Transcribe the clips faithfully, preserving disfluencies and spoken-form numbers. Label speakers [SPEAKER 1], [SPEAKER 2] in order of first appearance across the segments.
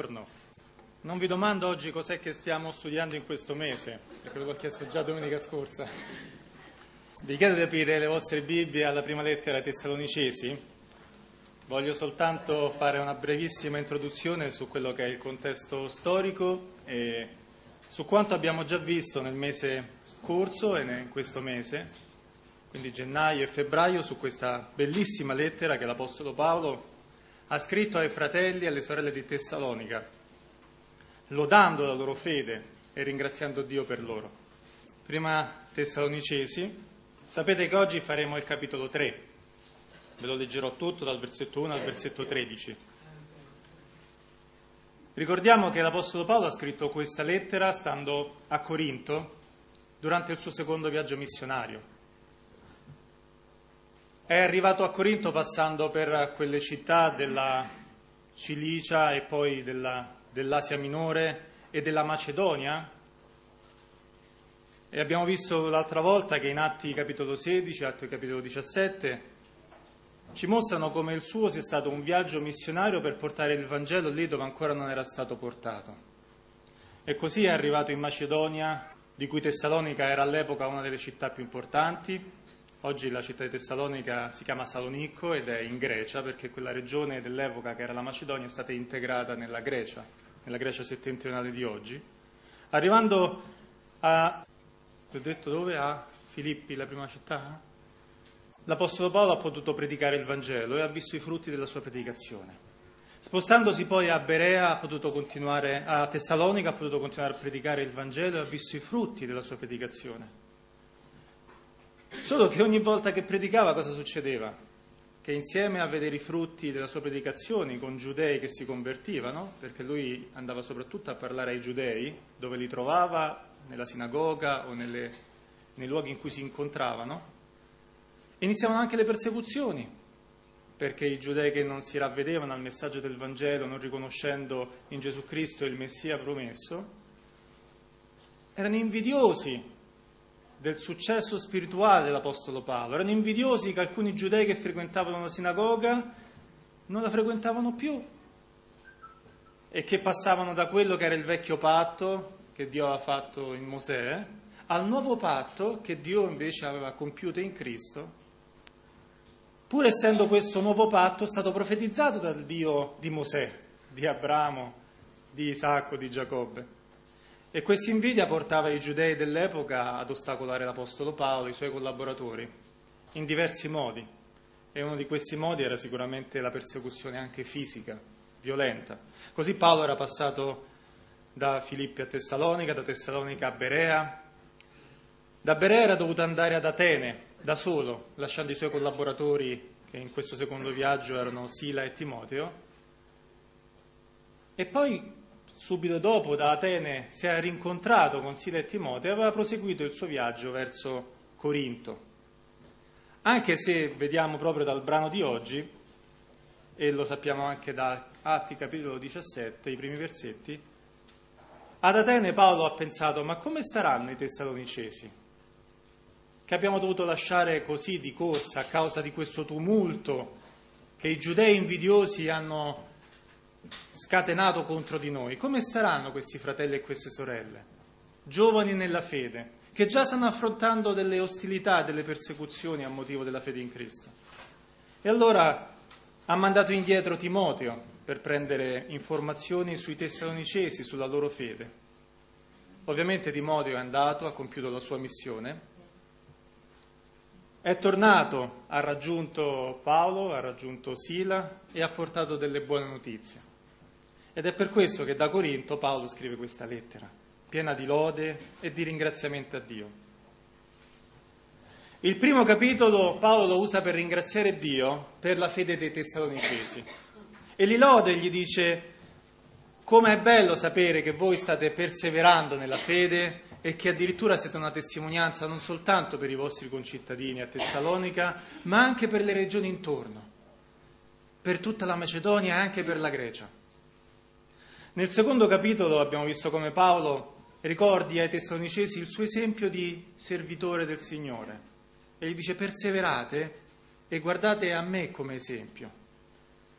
[SPEAKER 1] buongiorno. Non vi domando oggi cos'è che stiamo studiando in questo mese, perché l'ho chiesto già domenica scorsa. Vi chiedo di aprire le vostre Bibbie alla prima lettera ai Tessalonicesi. Voglio soltanto fare una brevissima introduzione su quello che è il contesto storico e su quanto abbiamo già visto nel mese scorso e in questo mese, quindi gennaio e febbraio, su questa bellissima lettera che l'Apostolo Paolo ha scritto ai fratelli e alle sorelle di Tessalonica, lodando la loro fede e ringraziando Dio per loro. Prima Tessalonicesi, sapete che oggi faremo il capitolo tre, ve lo leggerò tutto dal versetto uno al versetto tredici. Ricordiamo che l'Apostolo Paolo ha scritto questa lettera stando a Corinto durante il suo secondo viaggio missionario. È arrivato a Corinto passando per quelle città della Cilicia e poi della, dell'Asia Minore e della Macedonia. E abbiamo visto l'altra volta che in Atti capitolo sedici, Atti capitolo diciassette, ci mostrano come il suo sia stato un viaggio missionario per portare il Vangelo lì dove ancora non era stato portato. E così è arrivato in Macedonia, di cui Tessalonica era all'epoca una delle città più importanti. Oggi la città di Tessalonica si chiama Salonicco ed è in Grecia, perché quella regione dell'epoca che era la Macedonia è stata integrata nella Grecia, nella Grecia settentrionale di oggi. Arrivando a, vi ho detto dove? A Filippi, la prima città? L'Apostolo Paolo ha potuto predicare il Vangelo e ha visto i frutti della sua predicazione. Spostandosi poi a Berea, ha potuto continuare, a Tessalonica, ha potuto continuare a predicare il Vangelo e ha visto i frutti della sua predicazione. Solo che ogni volta che predicava cosa succedeva? Che insieme a vedere i frutti della sua predicazione con giudei che si convertivano, perché lui andava soprattutto a parlare ai giudei, dove li trovava, nella sinagoga o nelle, nei luoghi in cui si incontravano, iniziavano anche le persecuzioni, perché i giudei che non si ravvedevano al messaggio del Vangelo, non riconoscendo in Gesù Cristo il Messia promesso, erano invidiosi del successo spirituale dell'Apostolo Paolo. Erano invidiosi che alcuni giudei che frequentavano la sinagoga non la frequentavano più e che passavano da quello che era il vecchio patto che Dio aveva fatto in Mosè al nuovo patto che Dio invece aveva compiuto in Cristo, pur essendo questo nuovo patto stato profetizzato dal Dio di Mosè, di Abramo, di Isacco, di Giacobbe. E questa invidia portava i giudei dell'epoca ad ostacolare l'Apostolo Paolo e i suoi collaboratori in diversi modi. E uno di questi modi era sicuramente la persecuzione anche fisica, violenta. Così Paolo era passato da Filippi a Tessalonica, da Tessalonica a Berea. Da Berea era dovuto andare ad Atene da solo, lasciando i suoi collaboratori che in questo secondo viaggio erano Sila e Timoteo. E poi subito dopo da Atene si è rincontrato con Sila e Timoteo e aveva proseguito il suo viaggio verso Corinto. Anche se vediamo proprio dal brano di oggi, e lo sappiamo anche da Atti capitolo diciassette, i primi versetti, ad Atene Paolo ha pensato: ma come staranno i Tessalonicesi, che abbiamo dovuto lasciare così di corsa a causa di questo tumulto che i giudei invidiosi hanno scatenato contro di noi? Come staranno questi fratelli e queste sorelle, giovani nella fede, che già stanno affrontando delle ostilità, delle persecuzioni a motivo della fede in Cristo? E allora ha mandato indietro Timoteo per prendere informazioni sui Tessalonicesi, sulla loro fede. Ovviamente Timoteo è andato, ha compiuto la sua missione, è tornato, ha raggiunto Paolo, ha raggiunto Sila e ha portato delle buone notizie. Ed è per questo che da Corinto Paolo scrive questa lettera, piena di lode e di ringraziamento a Dio. Il primo capitolo Paolo lo usa per ringraziare Dio per la fede dei Tessalonicesi. E li lode e gli dice: come è bello sapere che voi state perseverando nella fede e che addirittura siete una testimonianza non soltanto per i vostri concittadini a Tessalonica, ma anche per le regioni intorno, per tutta la Macedonia e anche per la Grecia. Nel secondo capitolo abbiamo visto come Paolo ricordi ai Tessalonicesi il suo esempio di servitore del Signore e gli dice: perseverate e guardate a me come esempio.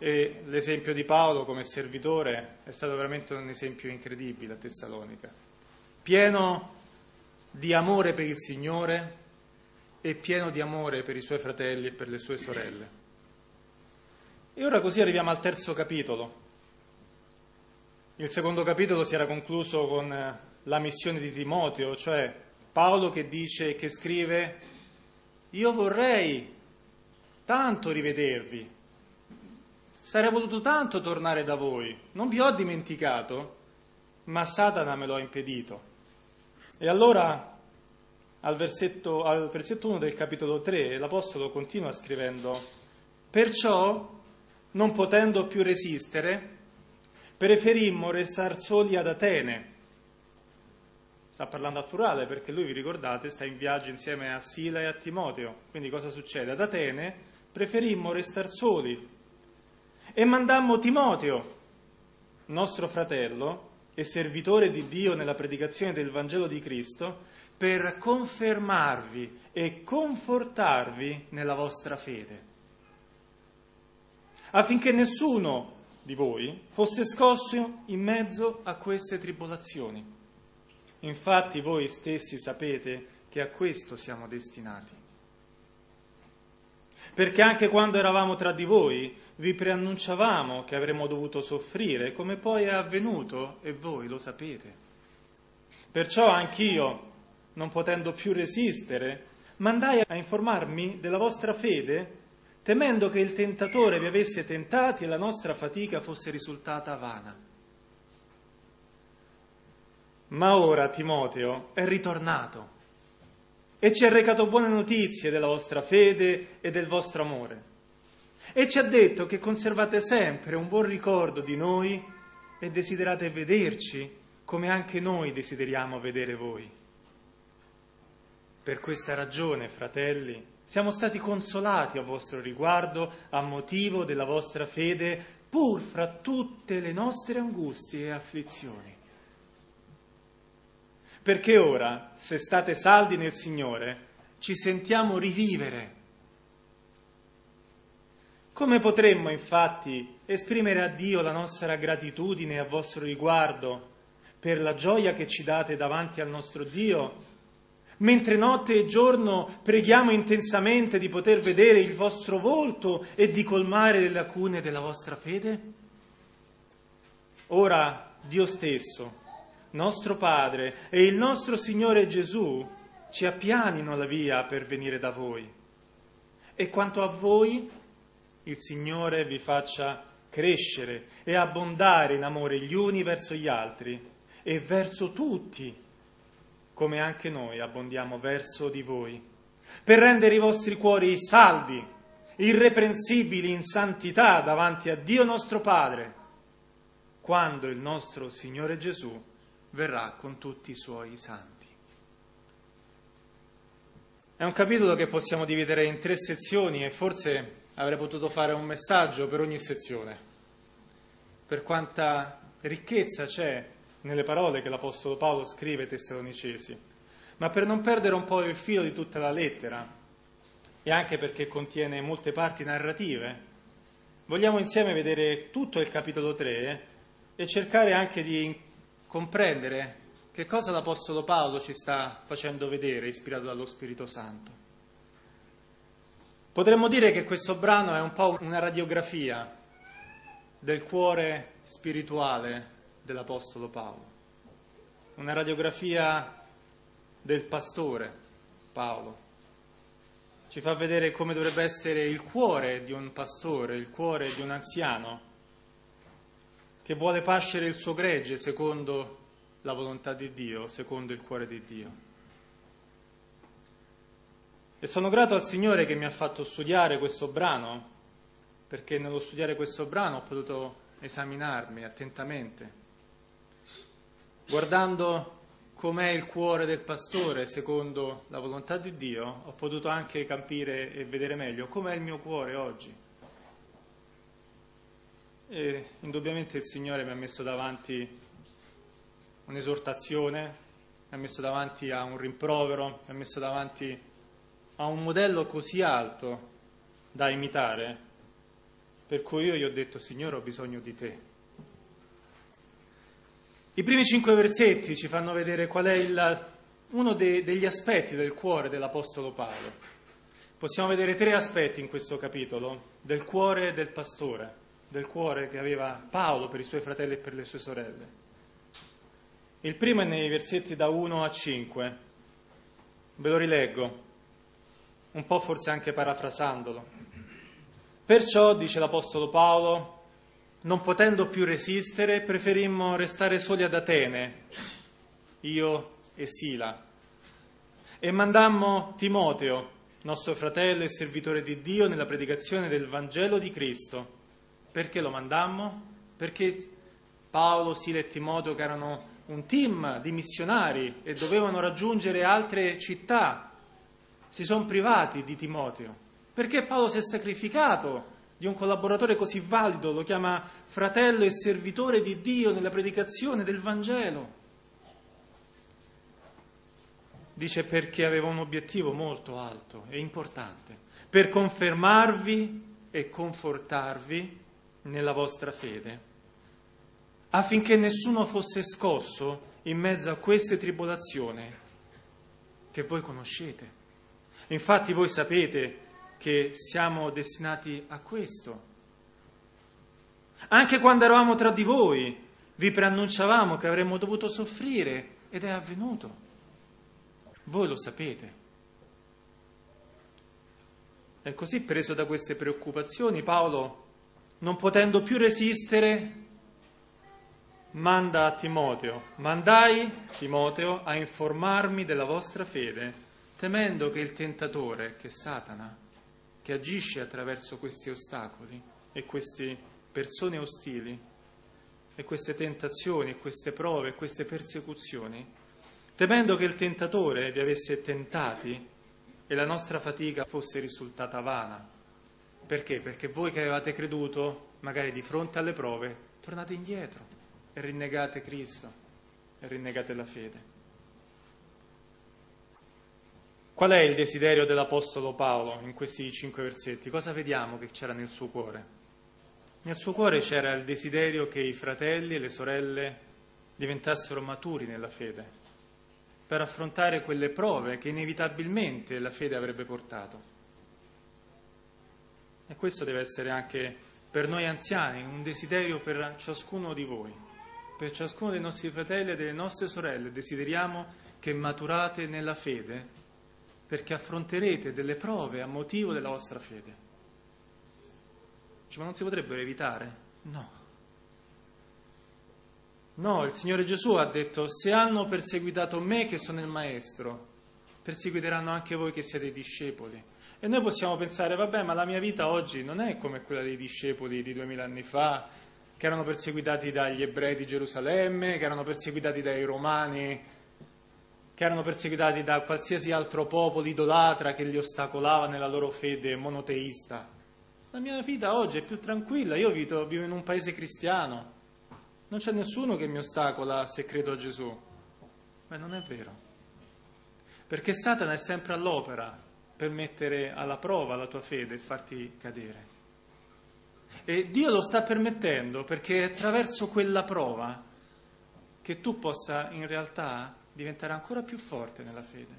[SPEAKER 1] E l'esempio di Paolo come servitore è stato veramente un esempio incredibile a Tessalonica, pieno di amore per il Signore e pieno di amore per i suoi fratelli e per le sue sorelle. E ora così arriviamo al terzo capitolo. Il secondo capitolo si era concluso con la missione di Timoteo, cioè Paolo che dice, che scrive: io vorrei tanto rivedervi, sarei voluto tanto tornare da voi, non vi ho dimenticato, ma Satana me lo ha impedito. E allora al versetto, al versetto uno del capitolo tre l'Apostolo continua scrivendo: perciò, non potendo più resistere, preferimmo restar soli ad Atene. Sta parlando al plurale perché lui, vi ricordate, sta in viaggio insieme a Sila e a Timoteo. Quindi cosa succede? Ad Atene preferimmo restar soli e mandammo Timoteo, nostro fratello e servitore di Dio nella predicazione del Vangelo di Cristo, per confermarvi e confortarvi nella vostra fede, affinché nessuno di voi fosse scosso in mezzo a queste tribolazioni. Infatti voi stessi sapete che a questo siamo destinati. Perché anche quando eravamo tra di voi vi preannunciavamo che avremmo dovuto soffrire, come poi è avvenuto, e voi lo sapete. Perciò anch'io, non potendo più resistere, mandai a informarmi della vostra fede, temendo che il tentatore vi avesse tentati e la nostra fatica fosse risultata vana. Ma ora Timoteo è ritornato e ci ha recato buone notizie della vostra fede e del vostro amore, e ci ha detto che conservate sempre un buon ricordo di noi e desiderate vederci come anche noi desideriamo vedere voi. Per questa ragione, fratelli, siamo stati consolati a vostro riguardo a motivo della vostra fede, pur fra tutte le nostre angustie e afflizioni. Perché ora, se state saldi nel Signore, ci sentiamo rivivere. Come potremmo, infatti, esprimere a Dio la nostra gratitudine a vostro riguardo per la gioia che ci date davanti al nostro Dio, mentre notte e giorno preghiamo intensamente di poter vedere il vostro volto e di colmare le lacune della vostra fede? Ora Dio stesso, nostro Padre e il nostro Signore Gesù ci appianino la via per venire da voi. E quanto a voi, il Signore vi faccia crescere e abbondare in amore gli uni verso gli altri e verso tutti, come anche noi abbondiamo verso di voi, per rendere i vostri cuori saldi, irreprensibili in santità davanti a Dio nostro Padre, quando il nostro Signore Gesù verrà con tutti i suoi santi. È un capitolo che possiamo dividere in tre sezioni e forse avrei potuto fare un messaggio per ogni sezione, per quanta ricchezza c'è nelle parole che l'Apostolo Paolo scrive ai Tessalonicesi, ma per non perdere un po' il filo di tutta la lettera e anche perché contiene molte parti narrative, vogliamo insieme vedere tutto il capitolo tre e cercare anche di comprendere che cosa l'Apostolo Paolo ci sta facendo vedere, ispirato dallo Spirito Santo. Potremmo dire che questo brano è un po' una radiografia del cuore spirituale dell'Apostolo Paolo, una radiografia del pastore Paolo. Ci fa vedere come dovrebbe essere il cuore di un pastore, il cuore di un anziano che vuole pascere il suo gregge secondo la volontà di Dio, secondo il cuore di Dio. E sono grato al Signore che mi ha fatto studiare questo brano, perché nello studiare questo brano ho potuto esaminarmi attentamente, guardando com'è il cuore del pastore secondo la volontà di Dio, ho potuto anche capire e vedere meglio com'è il mio cuore oggi. E indubbiamente il Signore mi ha messo davanti un'esortazione, mi ha messo davanti a un rimprovero, mi ha messo davanti a un modello così alto da imitare, per cui io gli ho detto: Signore, ho bisogno di te. I primi cinque versetti ci fanno vedere qual è il, uno de, degli aspetti del cuore dell'Apostolo Paolo. Possiamo vedere tre aspetti in questo capitolo del cuore del pastore, del cuore che aveva Paolo per i suoi fratelli e per le sue sorelle. Il primo è nei versetti da uno a cinque. Ve lo rileggo, un po' forse anche parafrasandolo. Perciò, dice l'Apostolo Paolo, non potendo più resistere, preferimmo restare soli ad Atene, io e Sila, e mandammo Timoteo, nostro fratello e servitore di Dio, nella predicazione del Vangelo di Cristo. Perché lo mandammo? Perché Paolo, Sila e Timoteo, che erano un team di missionari e dovevano raggiungere altre città, si sono privati di Timoteo. Perché Paolo si è sacrificato di un collaboratore così valido, lo chiama fratello e servitore di Dio nella predicazione del Vangelo. Dice perché aveva un obiettivo molto alto e importante, per confermarvi e confortarvi nella vostra fede, affinché nessuno fosse scosso in mezzo a queste tribolazioni che voi conoscete. Infatti voi sapete che siamo destinati a questo. Anche quando eravamo tra di voi, vi preannunciavamo che avremmo dovuto soffrire, ed è avvenuto. Voi lo sapete. E così, preso da queste preoccupazioni, Paolo, non potendo più resistere, manda a Timoteo, mandai Timoteo a informarmi della vostra fede, temendo che il tentatore, che è Satana, che agisce attraverso questi ostacoli e queste persone ostili e queste tentazioni e queste prove e queste persecuzioni, temendo che il tentatore vi avesse tentati e la nostra fatica fosse risultata vana. Perché? Perché voi che avevate creduto, magari di fronte alle prove, tornate indietro e rinnegate Cristo e rinnegate la fede. Qual è il desiderio dell'Apostolo Paolo in questi cinque versetti? Cosa vediamo che c'era nel suo cuore? Nel suo cuore c'era il desiderio che i fratelli e le sorelle diventassero maturi nella fede, per affrontare quelle prove che inevitabilmente la fede avrebbe portato. E questo deve essere anche per noi anziani un desiderio per ciascuno di voi, per ciascuno dei nostri fratelli e delle nostre sorelle. Desideriamo che maturate nella fede, perché affronterete delle prove a motivo della vostra fede. Dice, ma non si potrebbero evitare? No. No, il Signore Gesù ha detto: se hanno perseguitato me che sono il Maestro, perseguiteranno anche voi che siete i discepoli. E noi possiamo pensare: vabbè, ma la mia vita oggi non è come quella dei discepoli di duemila anni fa, che erano perseguitati dagli ebrei di Gerusalemme, che erano perseguitati dai romani, che erano perseguitati da qualsiasi altro popolo idolatra che li ostacolava nella loro fede monoteista. La mia vita oggi è più tranquilla, io vivo, vivo in un paese cristiano, non c'è nessuno che mi ostacola se credo a Gesù. Ma non è vero, perché Satana è sempre all'opera per mettere alla prova la tua fede e farti cadere. E Dio lo sta permettendo perché è attraverso quella prova che tu possa in realtà diventare ancora più forte nella fede.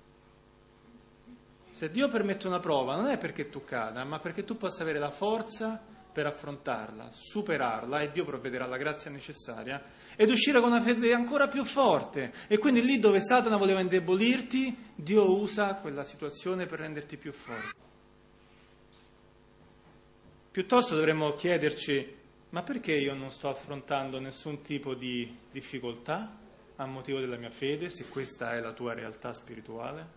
[SPEAKER 1] Se Dio permette una prova non è perché tu cada, ma perché tu possa avere la forza per affrontarla, superarla, e Dio provvederà la grazia necessaria, ed uscire con una fede ancora più forte. E quindi lì dove Satana voleva indebolirti, Dio usa quella situazione per renderti più forte. Piuttosto dovremmo chiederci: ma perché io non sto affrontando nessun tipo di difficoltà a motivo della mia fede, se questa è la tua realtà spirituale?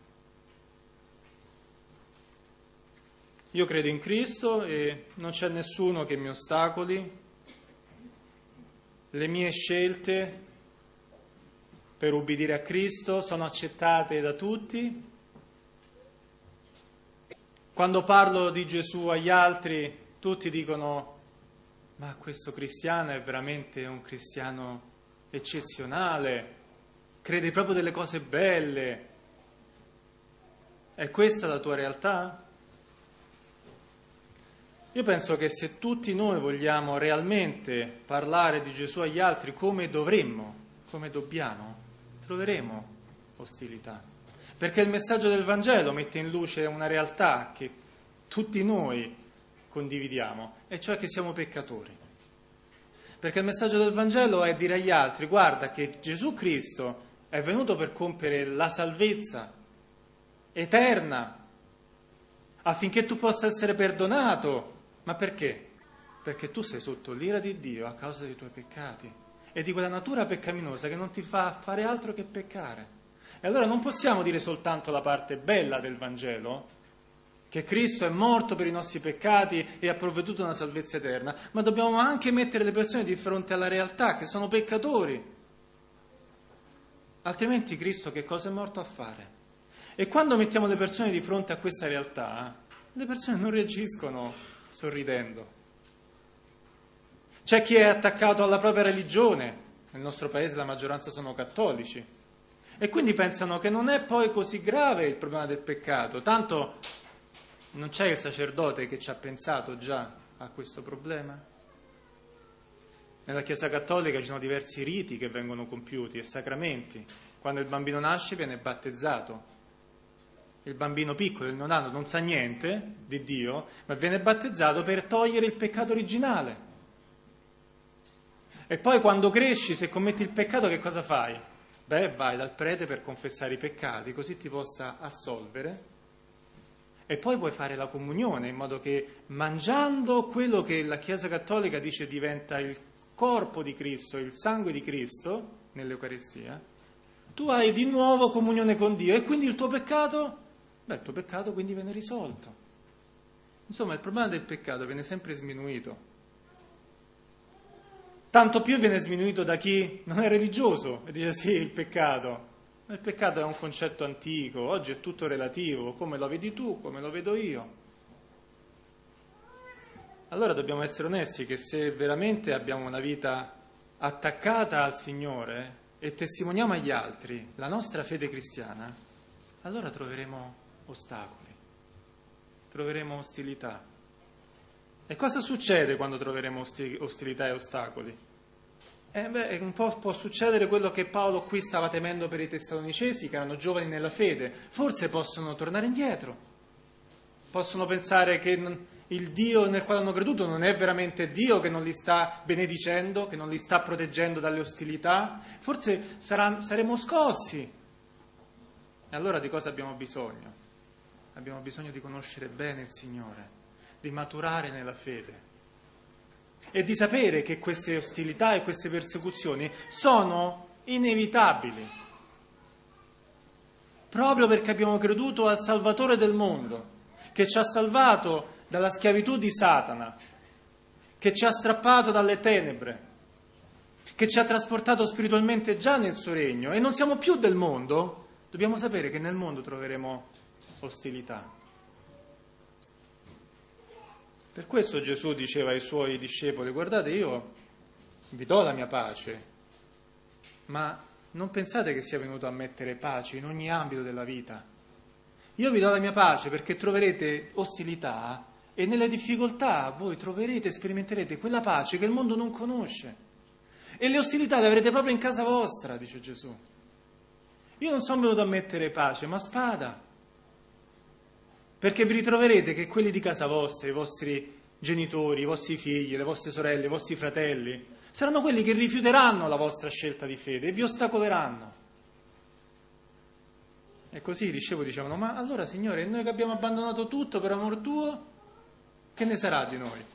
[SPEAKER 1] Io credo in Cristo e non c'è nessuno che mi ostacoli. Le mie scelte per ubbidire a Cristo sono accettate da tutti. Quando parlo di Gesù agli altri, tutti dicono: ma questo cristiano è veramente un cristiano eccezionale, crede proprio delle cose belle. È questa la tua realtà? Io penso che se tutti noi vogliamo realmente parlare di Gesù agli altri come dovremmo, come dobbiamo, troveremo ostilità. Perché il messaggio del Vangelo mette in luce una realtà che tutti noi condividiamo, e cioè che siamo peccatori. Perché il messaggio del Vangelo è dire agli altri: guarda che Gesù Cristo è venuto per compiere la salvezza eterna, affinché tu possa essere perdonato. Ma perché? Perché tu sei sotto l'ira di Dio a causa dei tuoi peccati e di quella natura peccaminosa che non ti fa fare altro che peccare. E allora non possiamo dire soltanto la parte bella del Vangelo, che Cristo è morto per i nostri peccati e ha provveduto una salvezza eterna, ma dobbiamo anche mettere le persone di fronte alla realtà, che sono peccatori. Altrimenti Cristo che cosa è morto a fare? E quando mettiamo le persone di fronte a questa realtà, le persone non reagiscono sorridendo. C'è chi è attaccato alla propria religione, nel nostro paese la maggioranza sono cattolici, e quindi pensano che non è poi così grave il problema del peccato, tanto non c'è il sacerdote che ci ha pensato già a questo problema. Nella Chiesa Cattolica ci sono diversi riti che vengono compiuti e sacramenti. Quando il bambino nasce viene battezzato. Il bambino piccolo, il neonato, non sa niente di Dio, ma viene battezzato per togliere il peccato originale. E poi quando cresci, se commetti il peccato, che cosa fai? Beh, vai dal prete per confessare i peccati, così ti possa assolvere. E poi puoi fare la comunione, in modo che mangiando quello che la Chiesa Cattolica dice diventa il corpo di Cristo, il sangue di Cristo, nell'Eucaristia, tu hai di nuovo comunione con Dio e quindi il tuo peccato... Beh, il tuo peccato quindi viene risolto. Insomma, il problema del peccato viene sempre sminuito. Tanto più viene sminuito da chi non è religioso e dice sì, il peccato. Ma il peccato è un concetto antico, oggi è tutto relativo, come lo vedi tu, come lo vedo io. Allora dobbiamo essere onesti che se veramente abbiamo una vita attaccata al Signore e testimoniamo agli altri la nostra fede cristiana, allora troveremo ostacoli, troveremo ostilità. E cosa succede quando troveremo osti- ostilità e ostacoli? Eh beh, un po' può succedere quello che Paolo qui stava temendo per i Tessalonicesi, che erano giovani nella fede. Forse possono tornare indietro, possono pensare che non, il Dio nel quale hanno creduto non è veramente Dio, che non li sta benedicendo, che non li sta proteggendo dalle ostilità. Forse sarà, saremo scossi. E allora di cosa abbiamo bisogno? Abbiamo bisogno di conoscere bene il Signore, di maturare nella fede e di sapere che queste ostilità e queste persecuzioni sono inevitabili, proprio perché abbiamo creduto al Salvatore del mondo, che ci ha salvato dalla schiavitù di Satana, che ci ha strappato dalle tenebre, che ci ha trasportato spiritualmente già nel suo regno, e non siamo più del mondo. Dobbiamo sapere che nel mondo troveremo ostilità. Per questo Gesù diceva ai suoi discepoli: guardate, io vi do la mia pace, ma non pensate che sia venuto a mettere pace in ogni ambito della vita. Io vi do la mia pace perché troverete ostilità e nelle difficoltà voi troverete, sperimenterete quella pace che il mondo non conosce. E le ostilità le avrete proprio in casa vostra, dice Gesù. Io non sono venuto a mettere pace, ma spada. Perché vi ritroverete che quelli di casa vostra, i vostri genitori, i vostri figli, le vostre sorelle, i vostri fratelli, saranno quelli che rifiuteranno la vostra scelta di fede e vi ostacoleranno. E così i discepoli dicevano: ma allora Signore, noi che abbiamo abbandonato tutto per amor tuo, che ne sarà di noi?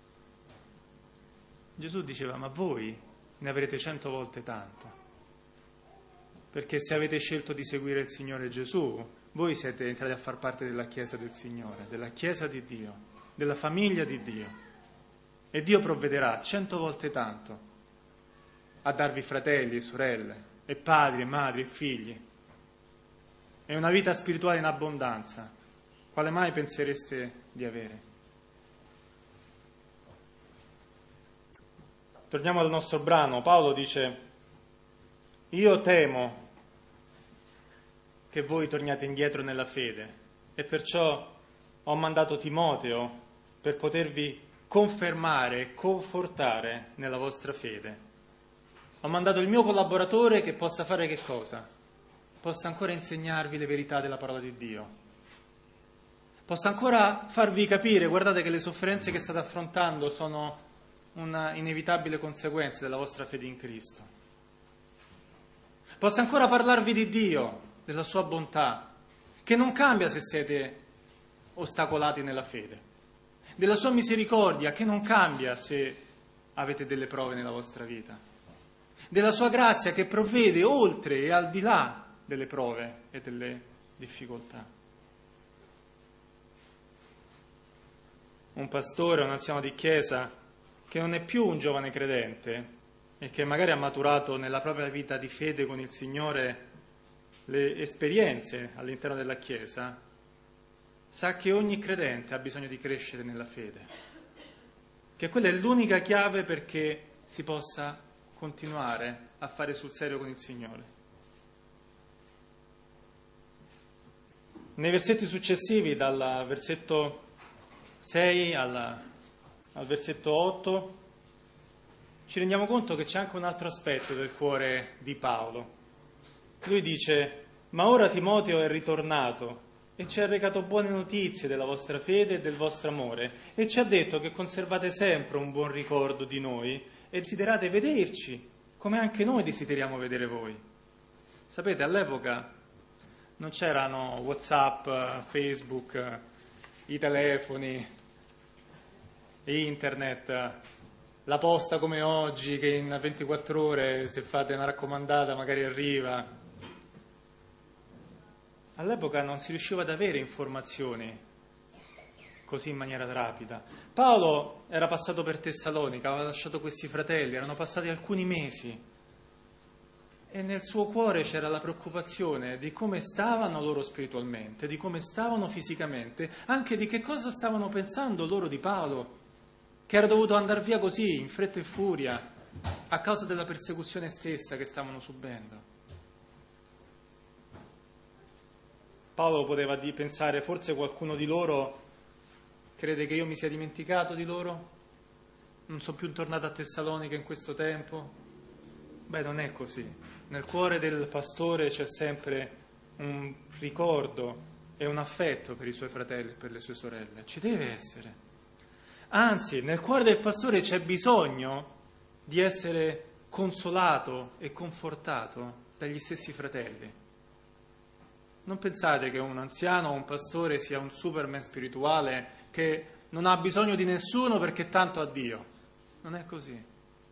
[SPEAKER 1] Gesù diceva: ma voi ne avrete cento volte tanto. Perché se avete scelto di seguire il Signore Gesù, voi siete entrati a far parte della Chiesa del Signore, della Chiesa di Dio, della famiglia di Dio. E Dio provvederà cento volte tanto a darvi fratelli e sorelle, e padri e madri e figli, e una vita spirituale in abbondanza. Quale mai pensereste di avere? Torniamo al nostro brano. Paolo dice: io temo che voi torniate indietro nella fede e perciò ho mandato Timoteo per potervi confermare e confortare nella vostra fede. Ho mandato il mio collaboratore che possa fare che cosa? Possa ancora insegnarvi le verità della parola di Dio. Possa ancora farvi capire, guardate che le sofferenze che state affrontando sono una inevitabile conseguenza della vostra fede in Cristo. Possa ancora parlarvi di Dio, della sua bontà, che non cambia se siete ostacolati nella fede, della sua misericordia, che non cambia se avete delle prove nella vostra vita, della sua grazia che provvede oltre e al di là delle prove e delle difficoltà. Un pastore, un anziano di chiesa che non è più un giovane credente e che magari ha maturato nella propria vita di fede con il Signore le esperienze all'interno della chiesa, sa che ogni credente ha bisogno di crescere nella fede, che quella è l'unica chiave perché si possa continuare a fare sul serio con il Signore. Nei versetti successivi, dal versetto sei al, al versetto otto, ci rendiamo conto che c'è anche un altro aspetto del cuore di Paolo. Lui dice: ma ora Timoteo è ritornato e ci ha recato buone notizie della vostra fede e del vostro amore e ci ha detto che conservate sempre un buon ricordo di noi e desiderate vederci come anche noi desideriamo vedere voi. Sapete, all'epoca non c'erano WhatsApp, Facebook, i telefoni, internet, la posta come oggi che in ventiquattro ore se fate una raccomandata magari arriva. All'epoca non si riusciva ad avere informazioni così in maniera rapida. Paolo era passato per Tessalonica, aveva lasciato questi fratelli, erano passati alcuni mesi e nel suo cuore c'era la preoccupazione di come stavano loro spiritualmente, di come stavano fisicamente, anche di che cosa stavano pensando loro di Paolo, che era dovuto andare via così, in fretta e furia, a causa della persecuzione stessa che stavano subendo. Paolo poteva di pensare, forse qualcuno di loro crede che io mi sia dimenticato di loro? Non sono più tornato a Tessalonica in questo tempo? Beh, non è così. Nel cuore del pastore c'è sempre un ricordo e un affetto per i suoi fratelli e per le sue sorelle. Ci deve essere. Anzi, nel cuore del pastore c'è bisogno di essere consolato e confortato dagli stessi fratelli. Non pensate che un anziano o un pastore sia un Superman spirituale che non ha bisogno di nessuno perché tanto ha Dio. Non è così.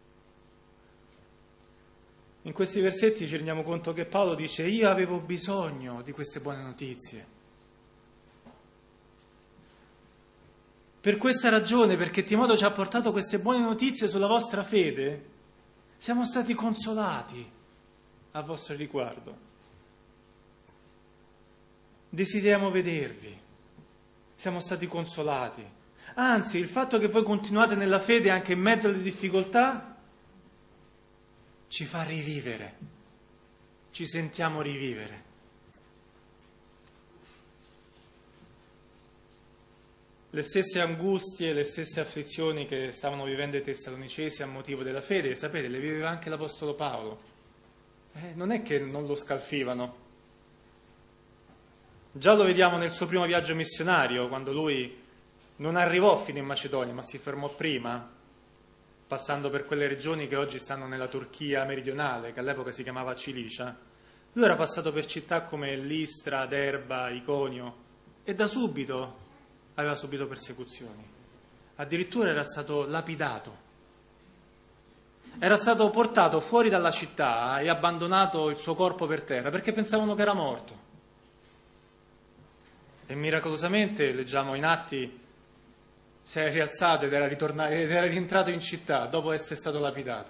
[SPEAKER 1] In questi versetti ci rendiamo conto che Paolo dice: io avevo bisogno di queste buone notizie. Per questa ragione, perché Timoteo ci ha portato queste buone notizie sulla vostra fede, siamo stati consolati a vostro riguardo. Desideriamo vedervi, siamo stati consolati. Anzi, il fatto che voi continuate nella fede anche in mezzo alle difficoltà ci fa rivivere, ci sentiamo rivivere. Le stesse angustie, le stesse afflizioni che stavano vivendo i tessalonicesi a motivo della fede, sapete, le viveva anche l'Apostolo Paolo. Eh, non è che non lo scalfivano. Già lo vediamo nel suo primo viaggio missionario, quando lui non arrivò fino in Macedonia, ma si fermò prima, passando per quelle regioni che oggi stanno nella Turchia meridionale, che all'epoca si chiamava Cilicia. Lui era passato per città come Listra, Derba, Iconio e da subito aveva subito persecuzioni. Addirittura era stato lapidato. Era stato portato fuori dalla città e abbandonato il suo corpo per terra perché pensavano che era morto. E miracolosamente, leggiamo in Atti, si era rialzato ed era, ritornato, ed era rientrato in città dopo essere stato lapidato.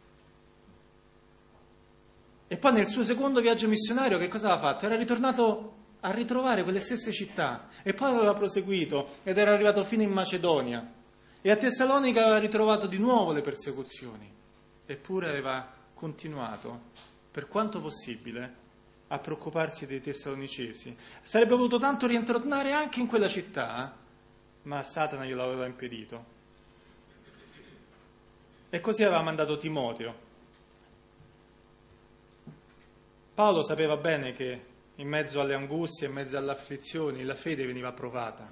[SPEAKER 1] E poi nel suo secondo viaggio missionario che cosa aveva fatto? Era ritornato a ritrovare quelle stesse città e poi aveva proseguito ed era arrivato fino in Macedonia e a Tessalonica aveva ritrovato di nuovo le persecuzioni, eppure aveva continuato per quanto possibile a preoccuparsi dei tessalonicesi. Sarebbe voluto tanto rientrare anche in quella città ma Satana glielo aveva impedito. E così aveva mandato Timoteo. Paolo sapeva bene che in mezzo alle angustie, in mezzo alle afflizioni, la fede veniva provata.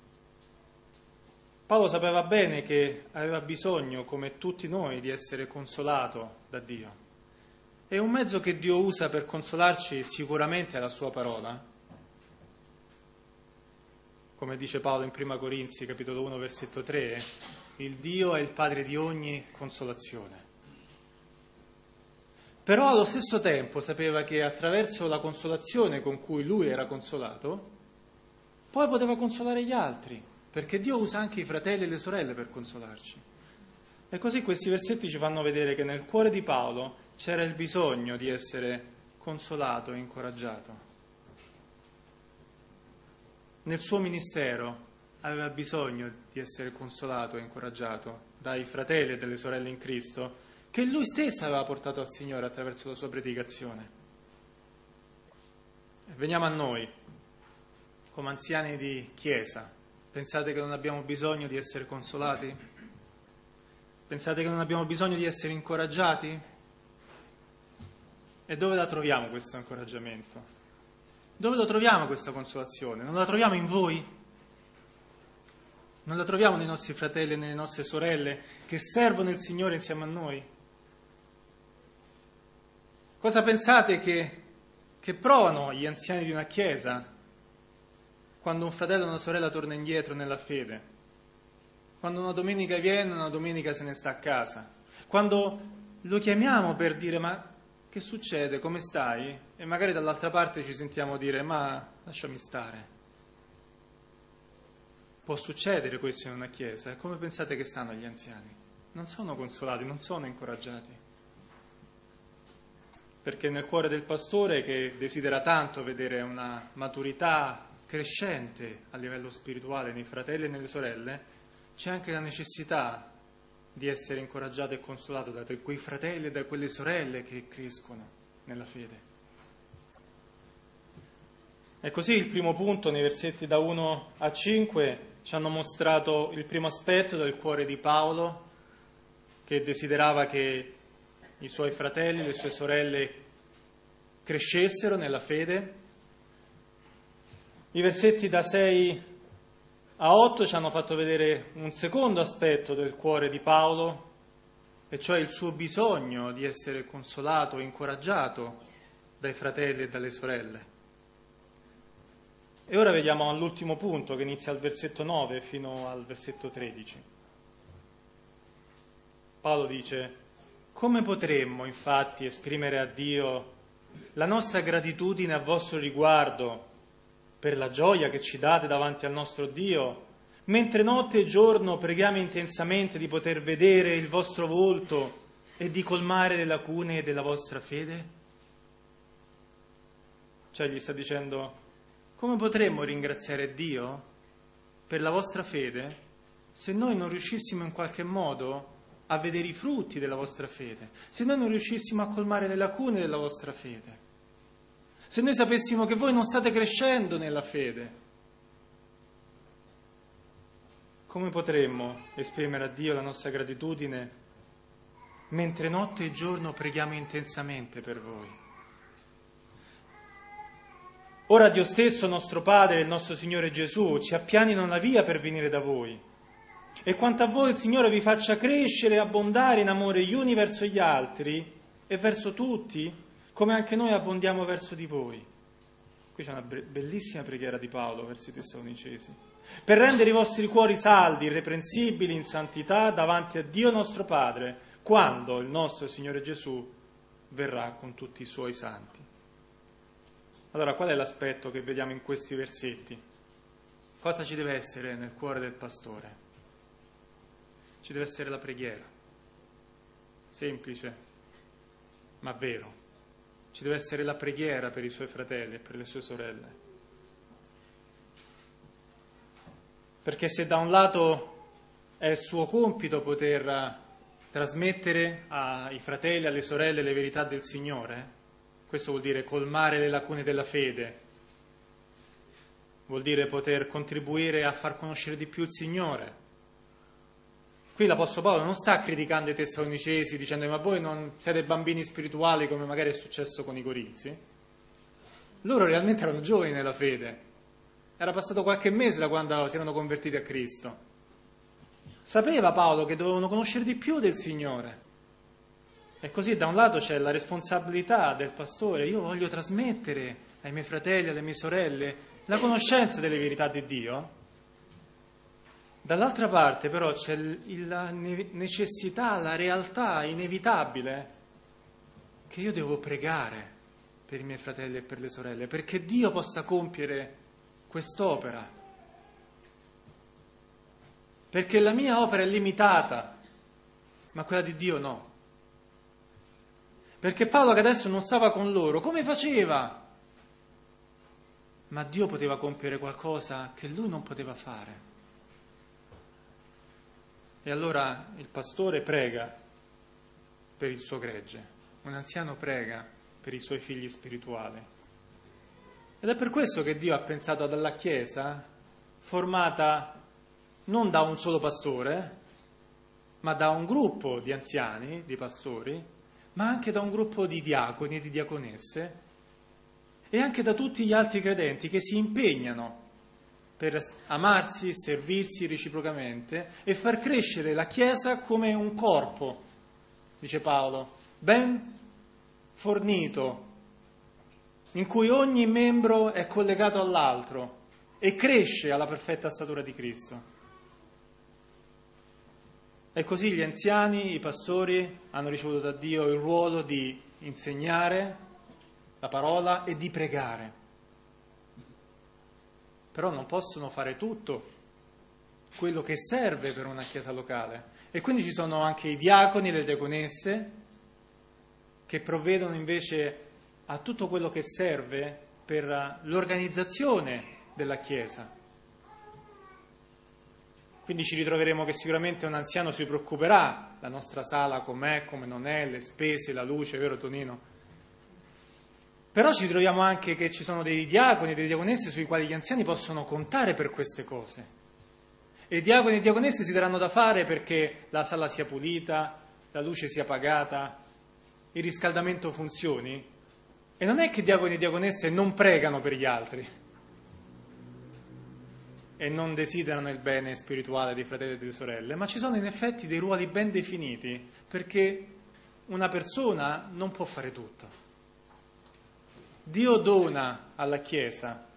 [SPEAKER 1] Paolo sapeva bene che aveva bisogno, come tutti noi, di essere consolato da Dio. E un mezzo che Dio usa per consolarci sicuramente è la sua parola. Come dice Paolo in Prima Corinzi, capitolo uno, versetto tre, il Dio è il Padre di ogni consolazione. Però allo stesso tempo sapeva che attraverso la consolazione con cui lui era consolato, poi poteva consolare gli altri, perché Dio usa anche i fratelli e le sorelle per consolarci. E così questi versetti ci fanno vedere che nel cuore di Paolo c'era il bisogno di essere consolato e incoraggiato. Nel suo ministero aveva bisogno di essere consolato e incoraggiato dai fratelli e dalle sorelle in Cristo, che lui stesso aveva portato al Signore attraverso la sua predicazione. E veniamo a noi, come anziani di Chiesa. Pensate che non abbiamo bisogno di essere consolati? Pensate che non abbiamo bisogno di essere incoraggiati? E dove la troviamo questo incoraggiamento? Dove lo troviamo questa consolazione? Non la troviamo in voi? Non la troviamo nei nostri fratelli e nelle nostre sorelle che servono il Signore insieme a noi? Cosa pensate che, che provano gli anziani di una chiesa quando un fratello o una sorella torna indietro nella fede? Quando una domenica viene, una domenica se ne sta a casa? Quando lo chiamiamo per dire ma che succede, come stai? E magari dall'altra parte ci sentiamo dire ma lasciami stare. Può succedere questo in una chiesa. Come pensate che stanno gli anziani? Non sono consolati, non sono incoraggiati. Perché nel cuore del pastore, che desidera tanto vedere una maturità crescente a livello spirituale nei fratelli e nelle sorelle, c'è anche la necessità di essere incoraggiato e consolato da quei fratelli e da quelle sorelle che crescono nella fede. E così il primo punto, nei versetti da uno a cinque, ci hanno mostrato il primo aspetto del cuore di Paolo, che desiderava che i suoi fratelli, le sue sorelle crescessero nella fede. I versetti da sei a otto ci hanno fatto vedere un secondo aspetto del cuore di Paolo, e cioè il suo bisogno di essere consolato e incoraggiato dai fratelli e dalle sorelle. E ora vediamo all'ultimo punto, che inizia al versetto nove fino al versetto tredici. Paolo dice: come potremmo infatti esprimere a Dio la nostra gratitudine a vostro riguardo per la gioia che ci date davanti al nostro Dio, mentre notte e giorno preghiamo intensamente di poter vedere il vostro volto e di colmare le lacune della vostra fede? Cioè gli sta dicendo: come potremmo ringraziare Dio per la vostra fede se noi non riuscissimo in qualche modo a vedere i frutti della vostra fede, se noi non riuscissimo a colmare le lacune della vostra fede, se noi sapessimo che voi non state crescendo nella fede? Come potremmo esprimere a Dio la nostra gratitudine mentre notte e giorno preghiamo intensamente per voi? Ora Dio stesso, nostro Padre e il nostro Signore Gesù, ci appianino la via per venire da voi. E quanto a voi il Signore vi faccia crescere e abbondare in amore gli uni verso gli altri e verso tutti, come anche noi abbondiamo verso di voi. Qui c'è una bellissima preghiera di Paolo verso i Tessalonicesi. Per rendere i vostri cuori saldi, irreprensibili in santità davanti a Dio nostro Padre, quando il nostro Signore Gesù verrà con tutti i suoi santi. Allora, qual è l'aspetto che vediamo in questi versetti? Cosa ci deve essere nel cuore del pastore? Ci deve essere la preghiera, semplice ma vero. Ci deve essere la preghiera per i suoi fratelli e per le sue sorelle. Perché se da un lato è suo compito poter trasmettere ai fratelli e alle sorelle le verità del Signore, questo vuol dire colmare le lacune della fede, vuol dire poter contribuire a far conoscere di più il Signore. Qui l'Apostolo Paolo non sta criticando i Tessalonicesi dicendo ma voi non siete bambini spirituali come magari è successo con i Corinzi. Loro realmente erano giovani nella fede. Era passato qualche mese da quando si erano convertiti a Cristo. Sapeva Paolo che dovevano conoscere di più del Signore. E così da un lato c'è la responsabilità del pastore. Io voglio trasmettere ai miei fratelli, alle mie sorelle, la conoscenza delle verità di Dio. Dall'altra parte però c'è la necessità, la realtà inevitabile che io devo pregare per i miei fratelli e per le sorelle, perché Dio possa compiere quest'opera. Perché la mia opera è limitata, ma quella di Dio no. Perché Paolo, che adesso non stava con loro, come faceva? Ma Dio poteva compiere qualcosa che lui non poteva fare. E allora il pastore prega per il suo gregge, un anziano prega per i suoi figli spirituali. Ed è per questo che Dio ha pensato alla Chiesa formata non da un solo pastore, ma da un gruppo di anziani, di pastori, ma anche da un gruppo di diaconi e di diaconesse e anche da tutti gli altri credenti che si impegnano per amarsi, servirsi reciprocamente e far crescere la Chiesa come un corpo, dice Paolo, ben fornito, in cui ogni membro è collegato all'altro e cresce alla perfetta statura di Cristo. E così gli anziani, i pastori, hanno ricevuto da Dio il ruolo di insegnare la parola e di pregare. Però non possono fare tutto quello che serve per una chiesa locale. E quindi ci sono anche i diaconi e le diaconesse che provvedono invece a tutto quello che serve per l'organizzazione della chiesa. Quindi ci ritroveremo che sicuramente un anziano si preoccuperà, la nostra sala com'è, come non è, le spese, la luce, vero Tonino? Però ci troviamo anche che ci sono dei diaconi e delle diaconesse sui quali gli anziani possono contare per queste cose. E i diaconi e diaconesse si daranno da fare perché la sala sia pulita, la luce sia pagata, il riscaldamento funzioni. E non è che diaconi e diaconesse non pregano per gli altri e non desiderano il bene spirituale dei fratelli e delle sorelle, ma ci sono in effetti dei ruoli ben definiti perché una persona non può fare tutto. Dio dona alla Chiesa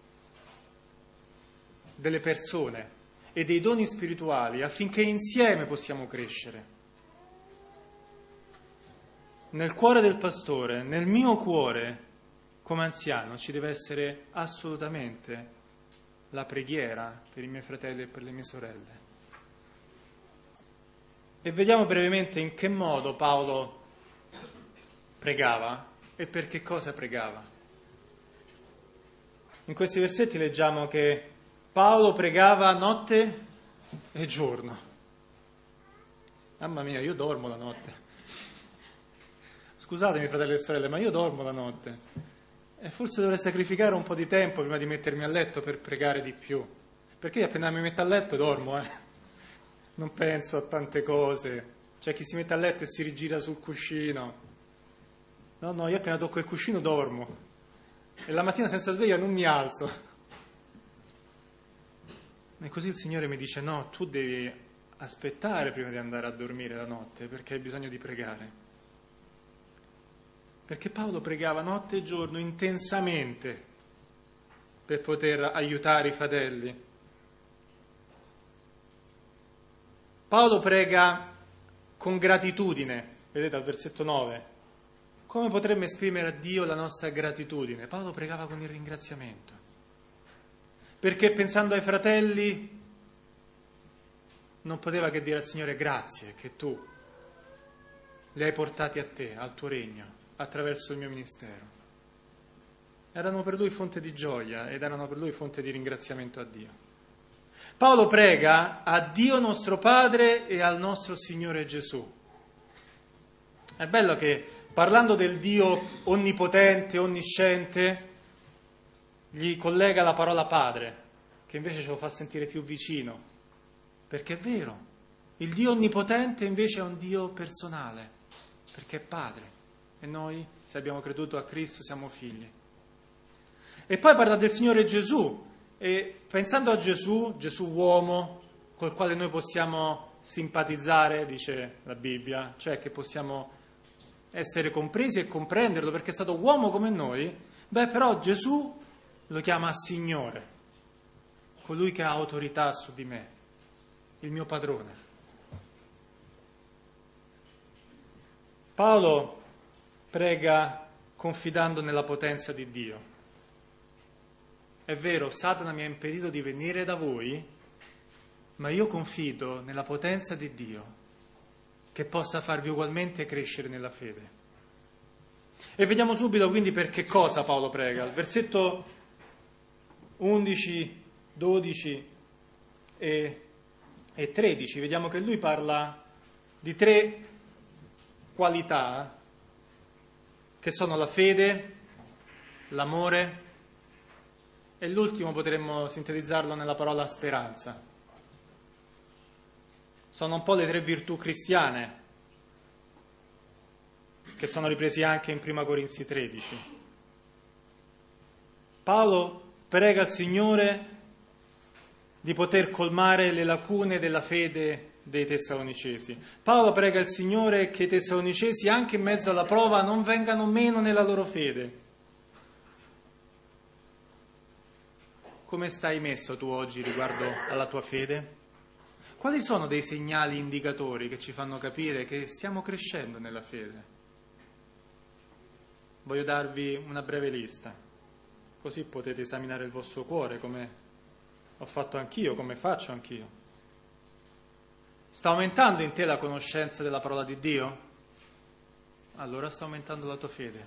[SPEAKER 1] delle persone e dei doni spirituali affinché insieme possiamo crescere. Nel cuore del pastore, nel mio cuore, come anziano, ci deve essere assolutamente la preghiera per i miei fratelli e per le mie sorelle. E vediamo brevemente in che modo Paolo pregava e per che cosa pregava. In questi versetti leggiamo che Paolo pregava notte e giorno. Mamma mia, io dormo la notte. Scusatemi fratelli e sorelle, ma io dormo la notte. E forse dovrei sacrificare un po' di tempo prima di mettermi a letto per pregare di più. Perché appena mi metto a letto dormo, eh. Non penso a tante cose. C'è chi si mette a letto e si rigira sul cuscino. No, no, io appena tocco il cuscino dormo. E la mattina senza sveglia non mi alzo. E così il Signore mi dice, no, tu devi aspettare prima di andare a dormire la notte, perché hai bisogno di pregare. Perché Paolo pregava notte e giorno intensamente per poter aiutare i fratelli. Paolo prega con gratitudine, vedete al versetto nove. Come potremmo esprimere a Dio la nostra gratitudine? Paolo pregava con il ringraziamento. Perché pensando ai fratelli non poteva che dire al Signore grazie che tu li hai portati a te, al tuo regno, attraverso il mio ministero. Erano per lui fonte di gioia ed erano per lui fonte di ringraziamento a Dio. Paolo prega a Dio nostro Padre e al nostro Signore Gesù. È bello che parlando del Dio onnipotente, onnisciente, gli collega la parola padre, che invece ce lo fa sentire più vicino, perché è vero, il Dio onnipotente invece è un Dio personale, perché è padre, e noi, se abbiamo creduto a Cristo, siamo figli. E poi parla del Signore Gesù, e pensando a Gesù, Gesù uomo, col quale noi possiamo simpatizzare, dice la Bibbia, cioè che possiamo essere compresi e comprenderlo perché è stato uomo come noi, beh però Gesù lo chiama Signore, colui che ha autorità su di me, il mio padrone. Paolo prega confidando nella potenza di Dio. È vero, Satana mi ha impedito di venire da voi, ma io confido nella potenza di Dio che possa farvi ugualmente crescere nella fede. E vediamo subito quindi per che cosa Paolo prega. Al versetto undici, dodici e, e tredici vediamo che lui parla di tre qualità che sono la fede, l'amore e l'ultimo potremmo sintetizzarlo nella parola speranza. Sono un po' le tre virtù cristiane che sono ripresi anche in prima Corinzi tredici. Paolo prega al Signore di poter colmare le lacune della fede dei Tessalonicesi. Paolo prega al Signore che i Tessalonicesi, anche in mezzo alla prova, non vengano meno nella loro fede. Come stai messo tu oggi riguardo alla tua fede? Quali sono dei segnali indicatori che ci fanno capire che stiamo crescendo nella fede? Voglio darvi una breve lista, così potete esaminare il vostro cuore come ho fatto anch'io, come faccio anch'io. Sta aumentando in te la conoscenza della parola di Dio? Allora sta aumentando la tua fede.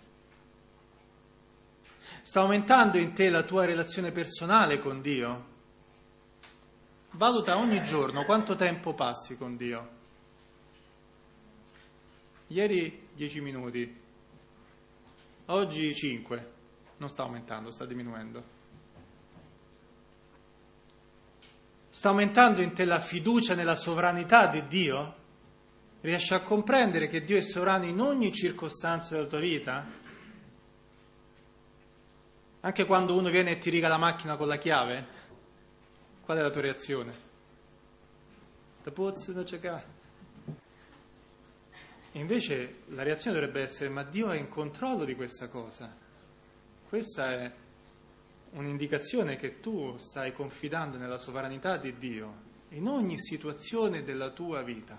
[SPEAKER 1] Sta aumentando in te la tua relazione personale con Dio? Valuta ogni giorno quanto tempo passi con Dio. Ieri dieci minuti, oggi cinque, non sta aumentando, sta diminuendo. Sta aumentando in te la fiducia nella sovranità di Dio? Riesci a comprendere che Dio è sovrano in ogni circostanza della tua vita? Anche quando uno viene e ti riga la macchina con la chiave? Qual è la tua reazione? Te pozzo da cercare. Invece la reazione dovrebbe essere: ma Dio è in controllo di questa cosa. Questa è un'indicazione che tu stai confidando nella sovranità di Dio in ogni situazione della tua vita.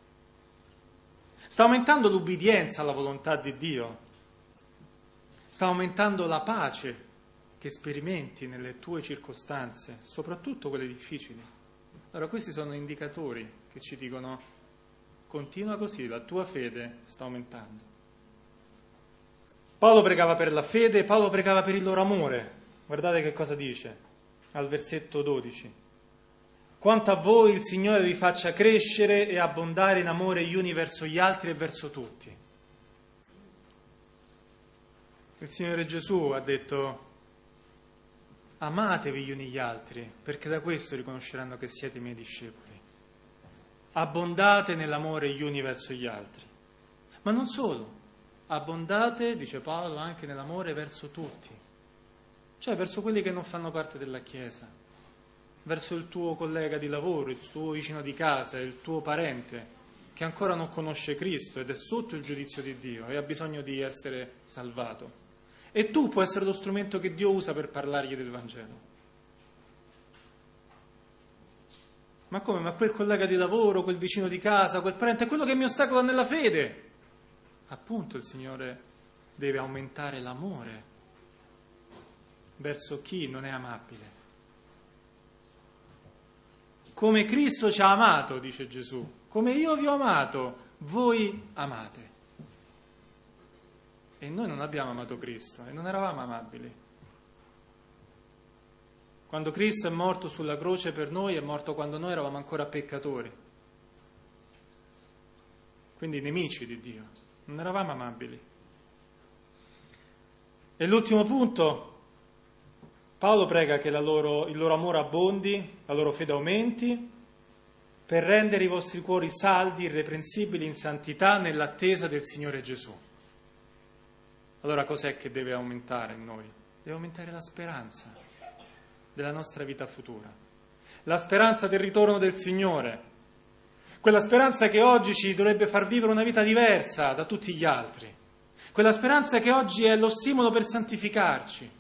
[SPEAKER 1] Sta aumentando l'ubbidienza alla volontà di Dio. Sta aumentando la pace che sperimenti nelle tue circostanze, soprattutto quelle difficili. Allora questi sono indicatori che ci dicono: continua così, la tua fede sta aumentando. Paolo pregava per la fede, Paolo pregava per il loro amore. Guardate che cosa dice al versetto dodici. Quanto a voi il Signore vi faccia crescere e abbondare in amore gli uni verso gli altri e verso tutti. Il Signore Gesù ha detto: amatevi gli uni gli altri, perché da questo riconosceranno che siete i miei discepoli. Abbondate nell'amore gli uni verso gli altri. Ma non solo, abbondate, dice Paolo, anche nell'amore verso tutti. Cioè verso quelli che non fanno parte della Chiesa, verso il tuo collega di lavoro, il tuo vicino di casa, il tuo parente, che ancora non conosce Cristo ed è sotto il giudizio di Dio e ha bisogno di essere salvato. E tu puoi essere lo strumento che Dio usa per parlargli del Vangelo. Ma come? Ma quel collega di lavoro, quel vicino di casa, quel parente è quello che mi ostacola nella fede. Appunto il Signore deve aumentare l'amore verso chi non è amabile. Come Cristo ci ha amato, dice Gesù, come io vi ho amato, voi amate. E noi non abbiamo amato Cristo e non eravamo amabili. Quando Cristo è morto sulla croce per noi, è morto quando noi eravamo ancora peccatori. Quindi nemici di Dio. Non eravamo amabili. E l'ultimo punto Paolo prega che la loro, il loro amore abbondi, la loro fede aumenti, per rendere i vostri cuori saldi, irreprensibili in santità nell'attesa del Signore Gesù. Allora cos'è che deve aumentare in noi? Deve aumentare la speranza della nostra vita futura, la speranza del ritorno del Signore, quella speranza che oggi ci dovrebbe far vivere una vita diversa da tutti gli altri, quella speranza che oggi è lo stimolo per santificarci.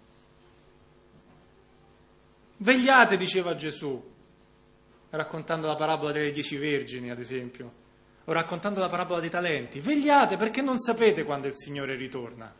[SPEAKER 1] Vegliate, diceva Gesù, raccontando la parabola delle dieci vergini, ad esempio, o raccontando la parabola dei talenti. Vegliate perché non sapete quando il Signore ritorna.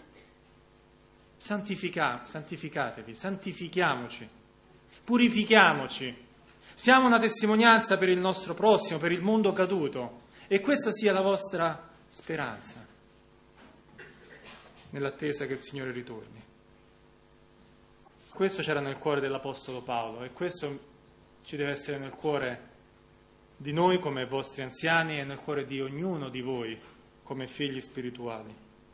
[SPEAKER 1] Santifica, santificatevi, santifichiamoci, purifichiamoci. Siamo una testimonianza per il nostro prossimo, per il mondo caduto, e questa sia la vostra speranza, nell'attesa che il Signore ritorni. Questo c'era nel cuore dell'Apostolo Paolo e questo ci deve essere nel cuore di noi come vostri anziani e nel cuore di ognuno di voi come figli spirituali.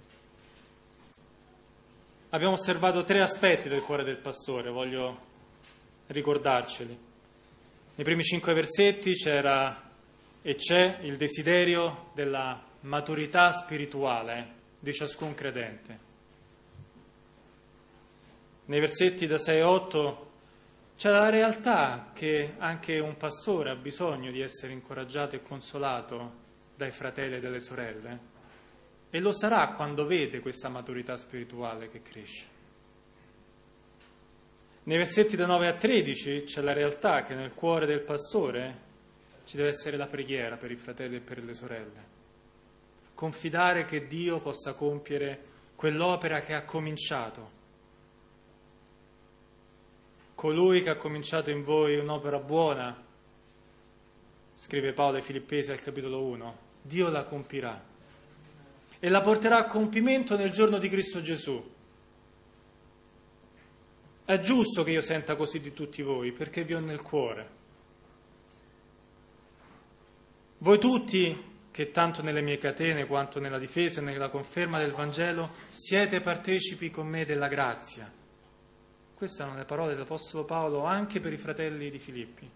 [SPEAKER 1] Abbiamo osservato tre aspetti del cuore del pastore, voglio ricordarceli. Nei primi cinque versetti c'era e c'è il desiderio della maturità spirituale di ciascun credente. Nei versetti da sei a otto c'è la realtà che anche un pastore ha bisogno di essere incoraggiato e consolato dai fratelli e dalle sorelle, e lo sarà quando vede questa maturità spirituale che cresce. Nei versetti da nove a tredici c'è la realtà che nel cuore del pastore ci deve essere la preghiera per i fratelli e per le sorelle. Confidare che Dio possa compiere quell'opera che ha cominciato. Colui che ha cominciato in voi un'opera buona, scrive Paolo ai Filippesi al capitolo uno, Dio la compirà e la porterà a compimento nel giorno di Cristo Gesù. È giusto che io senta così di tutti voi, perché vi ho nel cuore. Voi tutti, che tanto nelle mie catene quanto nella difesa e nella conferma del Vangelo siete partecipi con me della grazia. Queste sono le parole dell'Apostolo Paolo anche per i fratelli di Filippi.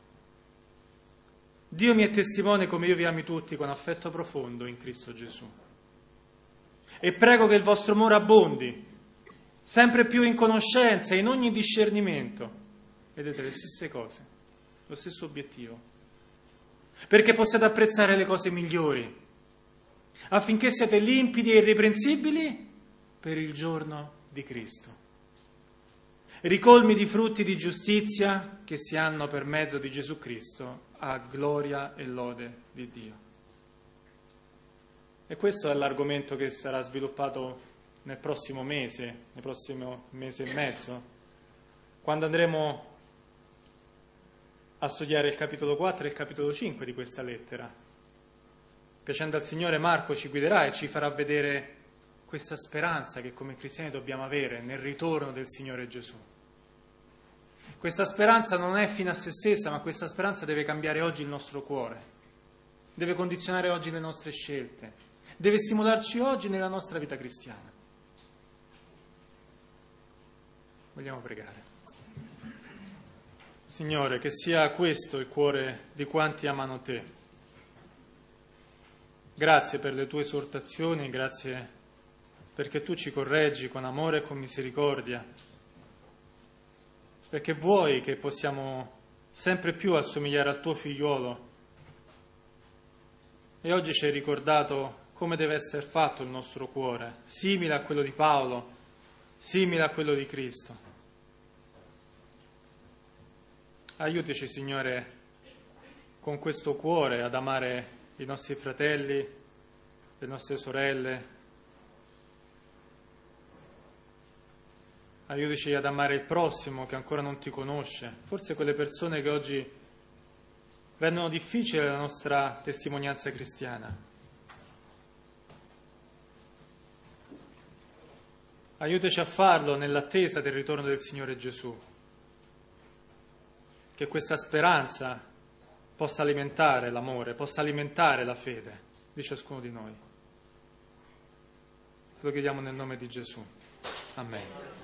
[SPEAKER 1] Dio mi è testimone come io vi ami tutti con affetto profondo in Cristo Gesù. E prego che il vostro amore abbondi, sempre più in conoscenza e in ogni discernimento. Vedete, le stesse cose, lo stesso obiettivo. Perché possiate apprezzare le cose migliori, affinché siate limpidi e irreprensibili per il giorno di Cristo. Ricolmi di frutti di giustizia che si hanno per mezzo di Gesù Cristo a gloria e lode di Dio. E questo è l'argomento che sarà sviluppato nel prossimo mese, nel prossimo mese e mezzo, quando andremo a studiare il capitolo quattro e il capitolo cinque di questa lettera. Piacendo al Signore, Marco ci guiderà e ci farà vedere questa speranza che come cristiani dobbiamo avere nel ritorno del Signore Gesù. Questa speranza non è fine a se stessa, ma questa speranza deve cambiare oggi il nostro cuore, deve condizionare oggi le nostre scelte, deve stimolarci oggi nella nostra vita cristiana. Vogliamo pregare. Signore, che sia questo il cuore di quanti amano Te. Grazie per le Tue esortazioni, grazie perché Tu ci correggi con amore e con misericordia, perché vuoi che possiamo sempre più assomigliare al Tuo figliuolo. E oggi ci hai ricordato come deve essere fatto il nostro cuore, simile a quello di Paolo, simile a quello di Cristo. Aiutaci, Signore, con questo cuore ad amare i nostri fratelli, le nostre sorelle. Aiutaci ad amare il prossimo che ancora non Ti conosce, forse quelle persone che oggi rendono difficile la nostra testimonianza cristiana. Aiutaci a farlo nell'attesa del ritorno del Signore Gesù, che questa speranza possa alimentare l'amore, possa alimentare la fede di ciascuno di noi. Te lo chiediamo nel nome di Gesù. Amen.